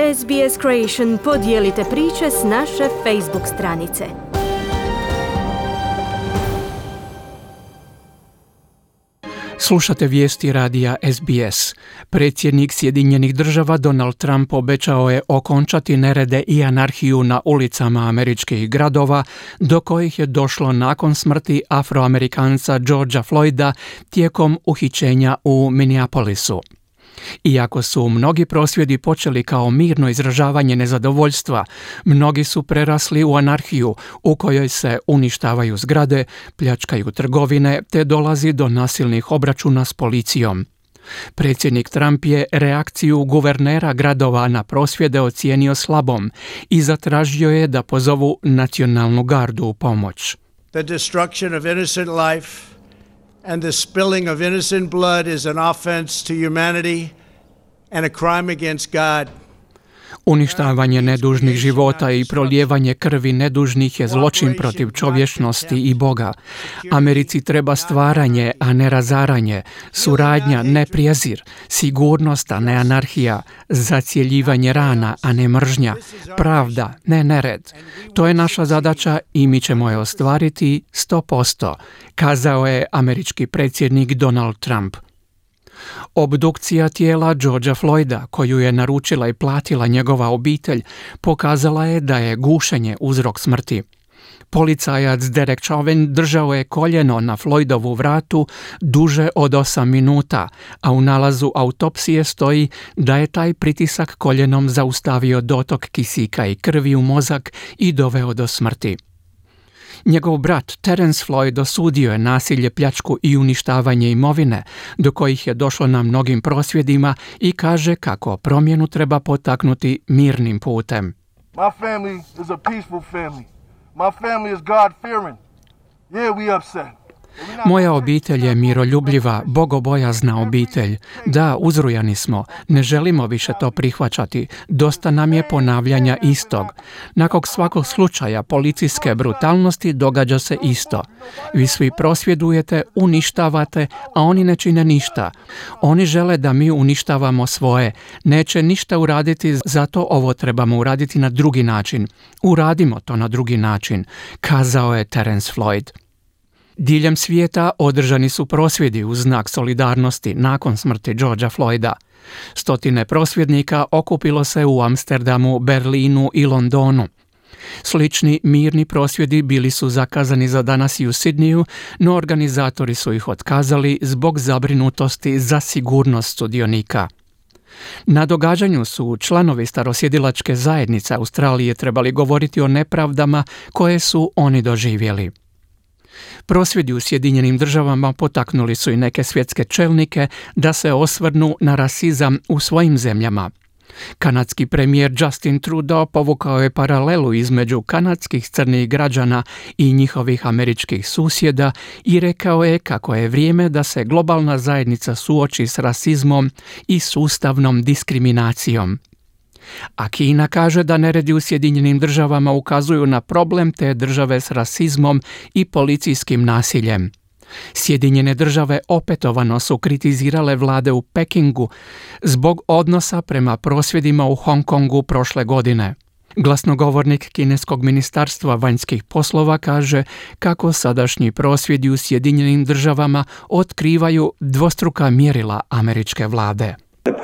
SBS Creation podijelite priče s naše Facebook stranice. Slušate vijesti radija SBS. Predsjednik Sjedinjenih država Donald Trump obećao je okončati nerede i anarhiju na ulicama američkih gradova, do kojih je došlo nakon smrti Afroamerikanca Georgea Floyda tijekom uhićenja u Minneapolisu. Iako su mnogi prosvjedi počeli kao mirno izražavanje nezadovoljstva, mnogi su prerasli u anarhiju u kojoj se uništavaju zgrade, pljačkaju trgovine te dolazi do nasilnih obračuna s policijom. Predsjednik Trump je reakciju guvernera gradova na prosvjede ocijenio slabom i zatražio je da pozovu nacionalnu gardu u pomoć. The destruction of innocent life and the spilling of innocent blood is an offense to humanity and a crime against God. Uništavanje nedužnih života i prolijevanje krvi nedužnih je zločin protiv čovječnosti i Boga. Americi treba stvaranje, a ne razaranje, suradnja, ne prijezir, sigurnost, a ne anarhija, zacjeljivanje rana, a ne mržnja, pravda, ne nered. To je naša zadaća i mi ćemo je ostvariti 100%, kazao je američki predsjednik Donald Trump. Obdukcija tijela Georgea Floyda, koju je naručila i platila njegova obitelj, pokazala je da je gušenje uzrok smrti. Policajac Derek Chauvin držao je koljeno na Floydovu vratu duže od 8 minuta, a u nalazu autopsije stoji da je taj pritisak koljenom zaustavio dotok kisika i krvi u mozak i doveo do smrti. Njegov brat Terence Floyd osudio je nasilje, pljačku i uništavanje imovine, do kojih je došlo na mnogim prosvjedima, i kaže kako promjenu treba potaknuti mirnim putem. My family is a peaceful family. My family is God-fearing. Yeah, we upset. Moja obitelj je miroljubljiva, bogobojazna obitelj. Da, uzrujani smo. Ne želimo više to prihvaćati. Dosta nam je ponavljanja istog. Nakon svakog slučaja policijske brutalnosti događa se isto. Vi svi prosvjedujete, uništavate, a oni ne čine ništa. Oni žele da mi uništavamo svoje. Neće ništa uraditi, zato ovo trebamo uraditi na drugi način. Uradimo to na drugi način, kazao je Terence Floyd. Diljem svijeta održani su prosvjedi u znak solidarnosti nakon smrti Georgea Floyda. Stotine prosvjednika okupilo se u Amsterdamu, Berlinu i Londonu. Slični mirni prosvjedi bili su zakazani za danas i u Sidniju, no organizatori su ih otkazali zbog zabrinutosti za sigurnost sudionika. Na događanju su članovi starosjedilačke zajednice Australije trebali govoriti o nepravdama koje su oni doživjeli. Prosvjedi u Sjedinjenim državama potaknuli su i neke svjetske čelnike da se osvrnu na rasizam u svojim zemljama. Kanadski premijer Justin Trudeau povukao je paralelu između kanadskih crnih građana i njihovih američkih susjeda i rekao je kako je vrijeme da se globalna zajednica suoči s rasizmom i sustavnom diskriminacijom. A Kina kaže da neredi u Sjedinjenim državama ukazuju na problem te države s rasizmom i policijskim nasiljem. Sjedinjene države opetovano su kritizirale vlade u Pekingu zbog odnosa prema prosvjedima u Hong Kongu prošle godine. Glasnogovornik kineskog ministarstva vanjskih poslova kaže kako sadašnji prosvjedi u Sjedinjenim državama otkrivaju dvostruka mjerila američke vlade.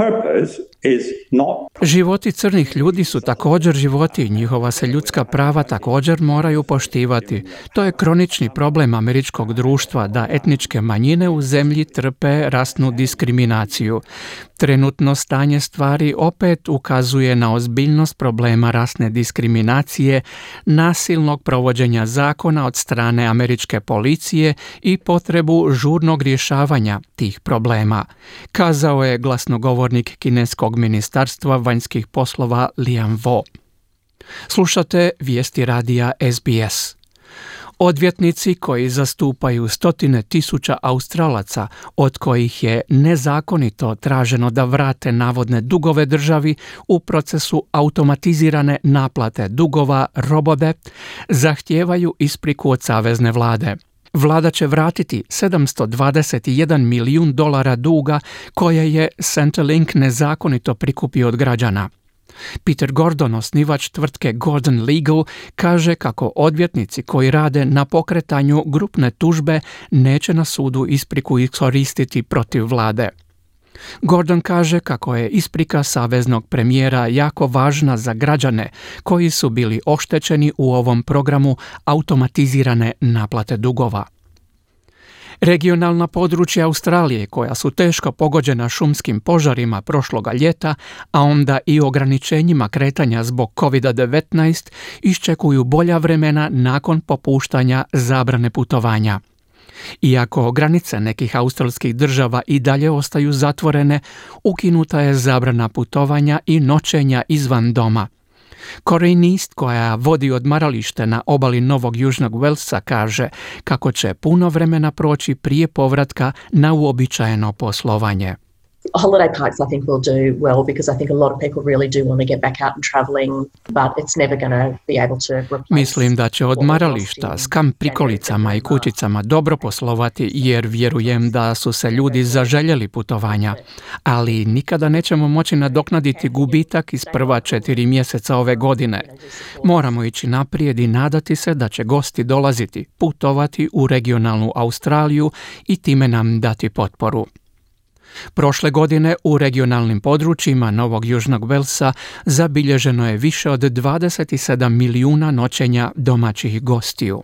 Životi crnih ljudi su također životi, njihova se ljudska prava također moraju poštivati. To je kronični problem američkog društva da etničke manjine u zemlji trpe rasnu diskriminaciju. Trenutno stanje stvari opet ukazuje na ozbiljnost problema rasne diskriminacije, nasilnog provođenja zakona od strane američke policije i potrebu žurnog rješavanja tih problema, kazao je glasnogovornik kineskog ministarstva vanjskih poslova Liang Vo. Slušate vijesti radija SBS. Odvjetnici koji zastupaju stotine tisuća Australaca, od kojih je nezakonito traženo da vrate navodne dugove državi u procesu automatizirane naplate dugova Robodebt, zahtijevaju ispriku od savezne vlade. Vlada će vratiti $721 milijun duga koje je Centrelink nezakonito prikupio od građana. Peter Gordon, osnivač tvrtke Gordon Legal, kaže kako odvjetnici koji rade na pokretanju grupne tužbe neće na sudu ispriku iskoristiti protiv vlade. Gordon kaže kako je isprika saveznog premijera jako važna za građane koji su bili oštećeni u ovom programu automatizirane naplate dugova. Regionalna područja Australije, koja su teško pogođena šumskim požarima prošloga ljeta, a onda i ograničenjima kretanja zbog COVID-19, iščekuju bolja vremena nakon popuštanja zabrane putovanja. Iako granice nekih australskih država i dalje ostaju zatvorene, ukinuta je zabrana putovanja i noćenja izvan doma. Corinne East, koja vodi odmaralište na obali Novog Južnog Walesa, kaže kako će puno vremena proći prije povratka na uobičajeno poslovanje. Holiday parks, I think, will do well because I think a lot of people really do want to get back out and travelling, but it's never going to be able to replace. Mislim da će odmarališta s kamp prikolicama i kućicama dobro poslovati jer vjerujem da su se ljudi zaželjeli putovanja, ali nikada nećemo moći nadoknaditi gubitak iz prva 4 mjeseca ove godine. Moramo ići naprijed i nadati se da će gosti dolaziti, putovati u regionalnu Australiju i time nam dati potporu. Prošle godine u regionalnim područjima Novog Južnog Walesa zabilježeno je više od 27 milijuna noćenja domaćih gostiju.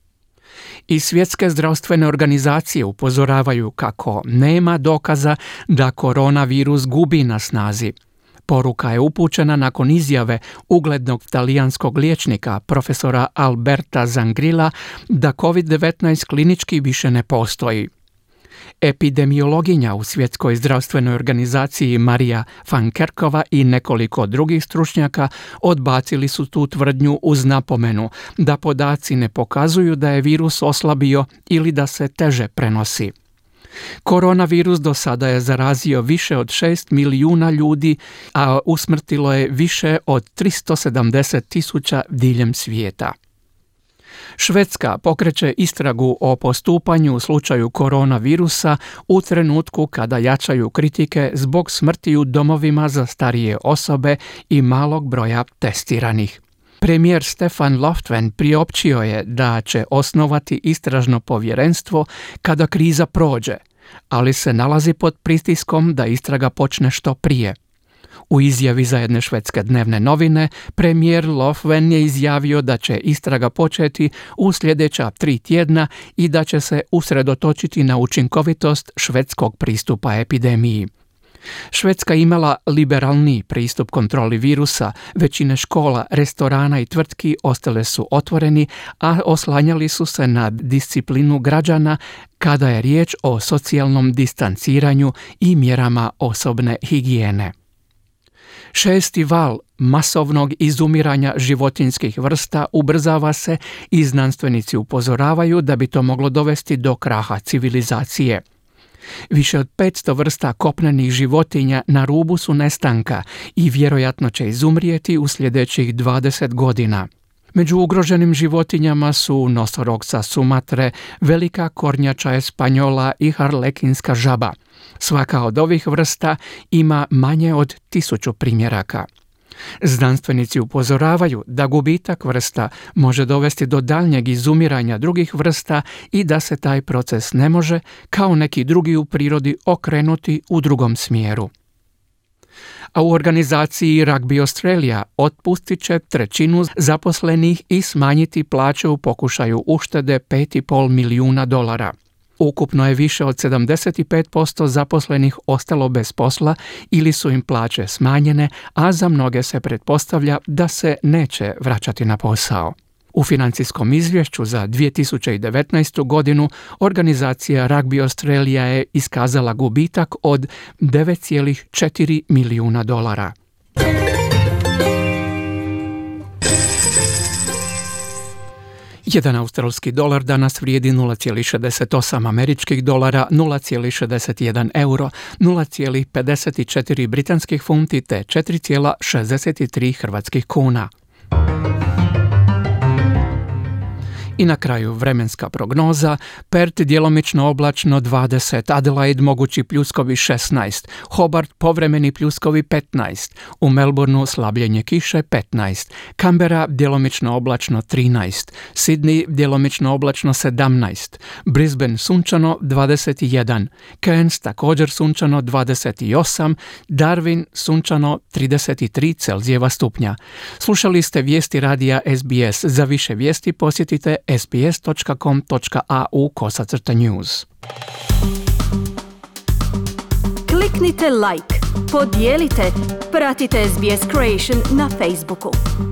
I svjetske zdravstvene organizacije upozoravaju kako nema dokaza da koronavirus gubi na snazi. Poruka je upućena nakon izjave uglednog talijanskog liječnika profesora Alberta Zangrila da COVID-19 klinički više ne postoji. Epidemiologinja u Svjetskoj zdravstvenoj organizaciji Marija van Kerkova i nekoliko drugih stručnjaka odbacili su tu tvrdnju uz napomenu da podaci ne pokazuju da je virus oslabio ili da se teže prenosi. Koronavirus do sada je zarazio više od 6 milijuna ljudi, a usmrtilo je više od 370.000 diljem svijeta. Švedska pokreće istragu o postupanju u slučaju koronavirusa u trenutku kada jačaju kritike zbog smrti u domovima za starije osobe i malog broja testiranih. Premijer Stefan Löfven priopćio je da će osnovati istražno povjerenstvo kada kriza prođe, ali se nalazi pod pritiskom da istraga počne što prije. U izjavi za jedne švedske dnevne novine, premijer Löfven je izjavio da će istraga početi u sljedeća 3 tjedna i da će se usredotočiti na učinkovitost švedskog pristupa epidemiji. Švedska imala liberalniji pristup kontroli virusa, većine škola, restorana i tvrtki ostale su otvoreni, a oslanjali su se na disciplinu građana kada je riječ o socijalnom distanciranju i mjerama osobne higijene. 6. val masovnog izumiranja životinjskih vrsta ubrzava se i znanstvenici upozoravaju da bi to moglo dovesti do kraha civilizacije. Više od 500 vrsta kopnenih životinja na rubu su nestanka i vjerojatno će izumrijeti u sljedećih 20 godina. Među ugroženim životinjama su nosorog sa Sumatre, velika kornjača espanjola i harlekinska žaba. Svaka od ovih vrsta ima manje od 1000 primjeraka. Znanstvenici upozoravaju da gubitak vrsta može dovesti do daljnjeg izumiranja drugih vrsta i da se taj proces ne može, kao neki drugi u prirodi, okrenuti u drugom smjeru. A u organizaciji Rugby Australia otpustit će 1/3 zaposlenih i smanjiti plaće u pokušaju uštede $5,5 milijuna. Ukupno je više od 75% zaposlenih ostalo bez posla ili su im plaće smanjene, a za mnoge se pretpostavlja da se neće vraćati na posao. U financijskom izvješću za 2019. godinu organizacija Rugby Australia je iskazala gubitak od $9,4 milijuna. Jedan australski dolar danas vrijedi 0,68 američkih dolara, 0,61 euro, 0,54 britanskih funti te 4,63 hrvatskih kuna. I na kraju vremenska prognoza: Perth djelomično oblačno 20, Adelaide mogući pljuskovi 16, Hobart povremeni pljuskovi 15, u Melbourneu slabljenje kiše 15, Canberra djelomično oblačno 13, Sydney djelomično oblačno 17, Brisbane sunčano 21, Cairns također sunčano 28, Darwin sunčano 33 Celzijeva stupnja. Slušali ste vijesti radija SBS. Za više vijesti posjetite sbs.com.au/news. Kliknite like, podijelite, pratite SBS Creation na Facebooku.